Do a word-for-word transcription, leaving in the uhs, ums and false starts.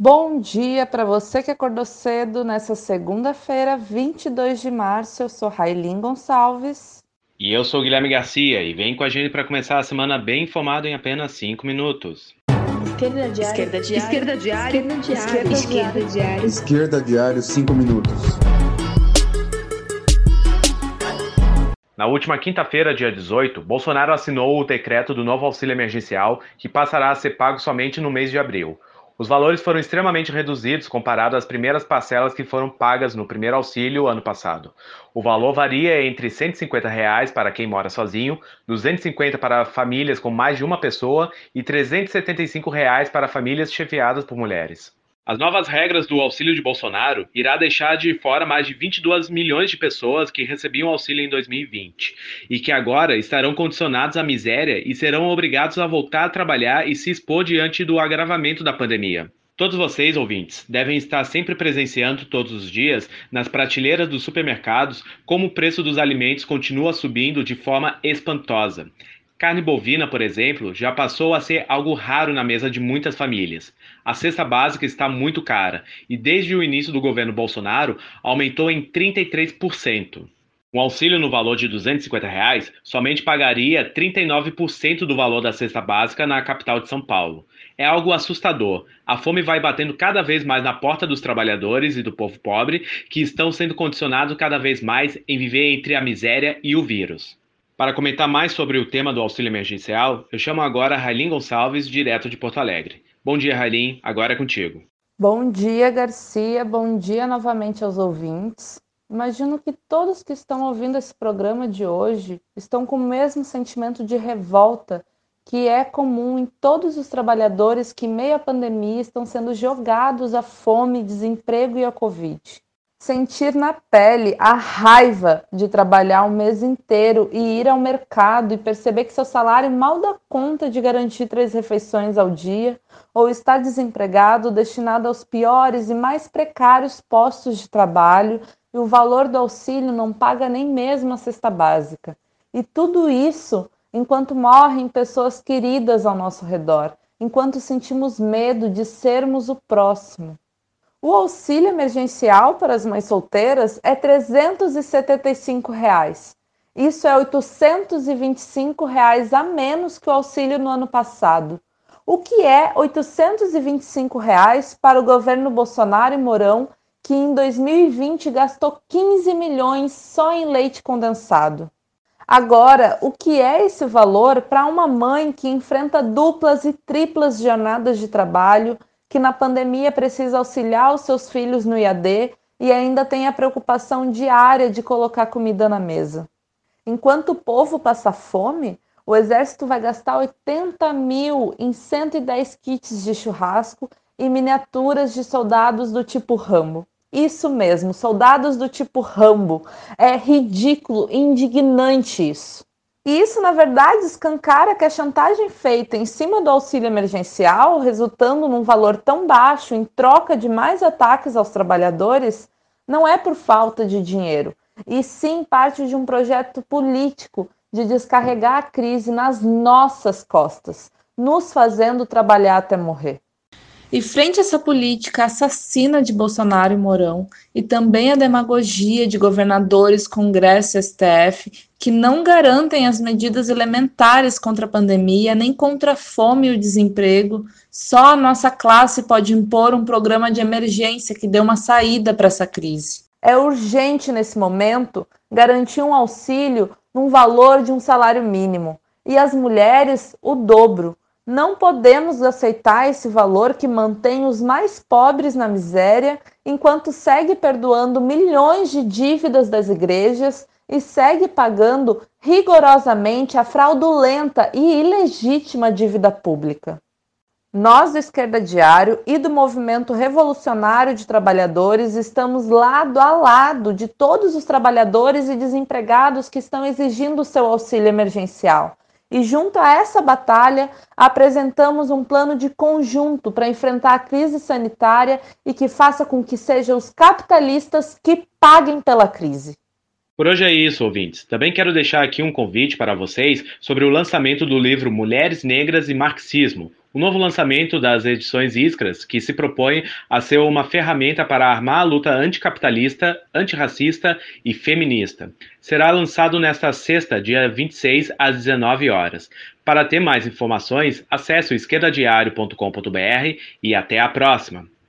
Bom dia para você que acordou cedo nessa segunda-feira, vinte e dois de março. Eu sou Railin Gonçalves. E eu sou o Guilherme Garcia e vem com a gente para começar a semana bem informado em apenas cinco minutos. Esquerda Diário. Esquerda Diário. Esquerda Diário. Esquerda Diário. Esquerda Diário. Esquerda Diário, cinco minutos. Na última quinta-feira, dia dezoito, Bolsonaro assinou o decreto do novo auxílio emergencial, que passará a ser pago somente no mês de abril. Os valores foram extremamente reduzidos comparado às primeiras parcelas que foram pagas no primeiro auxílio ano passado. O valor varia entre cento e cinquenta reais para quem mora sozinho, duzentos e cinquenta reais para famílias com mais de uma pessoa e trezentos e setenta e cinco reais para famílias chefiadas por mulheres. As novas regras do auxílio de Bolsonaro irá deixar de fora mais de vinte e dois milhões de pessoas que recebiam auxílio em dois mil e vinte e que agora estarão condicionados à miséria e serão obrigados a voltar a trabalhar e se expor diante do agravamento da pandemia. Todos vocês, ouvintes, devem estar sempre presenciando todos os dias nas prateleiras dos supermercados como o preço dos alimentos continua subindo de forma espantosa. Carne bovina, por exemplo, já passou a ser algo raro na mesa de muitas famílias. A cesta básica está muito cara e desde o início do governo Bolsonaro aumentou em trinta e três por cento. Um auxílio no valor de duzentos e cinquenta reais somente pagaria trinta e nove por cento do valor da cesta básica na capital de São Paulo. É algo assustador. A fome vai batendo cada vez mais na porta dos trabalhadores e do povo pobre, que estão sendo condicionados cada vez mais em viver entre a miséria e o vírus. Para comentar mais sobre o tema do auxílio emergencial, eu chamo agora a Railin Gonçalves, direto de Porto Alegre. Bom dia, Railin, agora é contigo. Bom dia, Garcia. Bom dia novamente aos ouvintes. Imagino que todos que estão ouvindo esse programa de hoje estão com o mesmo sentimento de revolta que é comum em todos os trabalhadores que, em meio à pandemia, estão sendo jogados à fome, desemprego e à Covid. Sentir na pele a raiva de trabalhar um mês inteiro e ir ao mercado e perceber que seu salário mal dá conta de garantir três refeições ao dia, ou estar desempregado, destinado aos piores e mais precários postos de trabalho, e o valor do auxílio não paga nem mesmo a cesta básica. E tudo isso enquanto morrem pessoas queridas ao nosso redor, enquanto sentimos medo de sermos o próximo. O auxílio emergencial para as mães solteiras é trezentos e setenta e cinco reais. Isso é oitocentos e vinte e cinco reais a menos que o auxílio no ano passado. O que é oitocentos e vinte e cinco reais para o governo Bolsonaro e Mourão, que em dois mil e vinte gastou quinze milhões só em leite condensado? Agora, o que é esse valor para uma mãe que enfrenta duplas e triplas jornadas de trabalho, que na pandemia precisa auxiliar os seus filhos no I A D e ainda tem a preocupação diária de colocar comida na mesa? Enquanto o povo passa fome, o Exército vai gastar oitenta mil em cento e dez kits de churrasco e miniaturas de soldados do tipo Rambo. Isso mesmo, soldados do tipo Rambo. É ridículo e indignante isso. E isso, na verdade, escancara que a chantagem feita em cima do auxílio emergencial, resultando num valor tão baixo em troca de mais ataques aos trabalhadores, não é por falta de dinheiro, e sim parte de um projeto político de descarregar a crise nas nossas costas, nos fazendo trabalhar até morrer. E frente a essa política assassina de Bolsonaro e Mourão, e também a demagogia de governadores, Congresso e S T F, que não garantem as medidas elementares contra a pandemia, nem contra a fome e o desemprego, só a nossa classe pode impor um programa de emergência que dê uma saída para essa crise. É urgente, nesse momento, garantir um auxílio num valor de um salário mínimo, e as mulheres, o dobro. Não podemos aceitar esse valor que mantém os mais pobres na miséria, enquanto segue perdoando milhões de dívidas das igrejas e segue pagando rigorosamente a fraudulenta e ilegítima dívida pública. Nós do Esquerda Diário e do Movimento Revolucionário de Trabalhadores estamos lado a lado de todos os trabalhadores e desempregados que estão exigindo o seu auxílio emergencial. E junto a essa batalha, apresentamos um plano de conjunto para enfrentar a crise sanitária e que faça com que sejam os capitalistas que paguem pela crise. Por hoje é isso, ouvintes. Também quero deixar aqui um convite para vocês sobre o lançamento do livro Mulheres Negras e Marxismo, O novo lançamento das edições Iskras, que se propõe a ser uma ferramenta para armar a luta anticapitalista, antirracista e feminista. Será lançado nesta sexta, dia vinte e seis, às dezenove horas. Para ter mais informações, acesse o esquerda diário ponto com ponto br e até a próxima!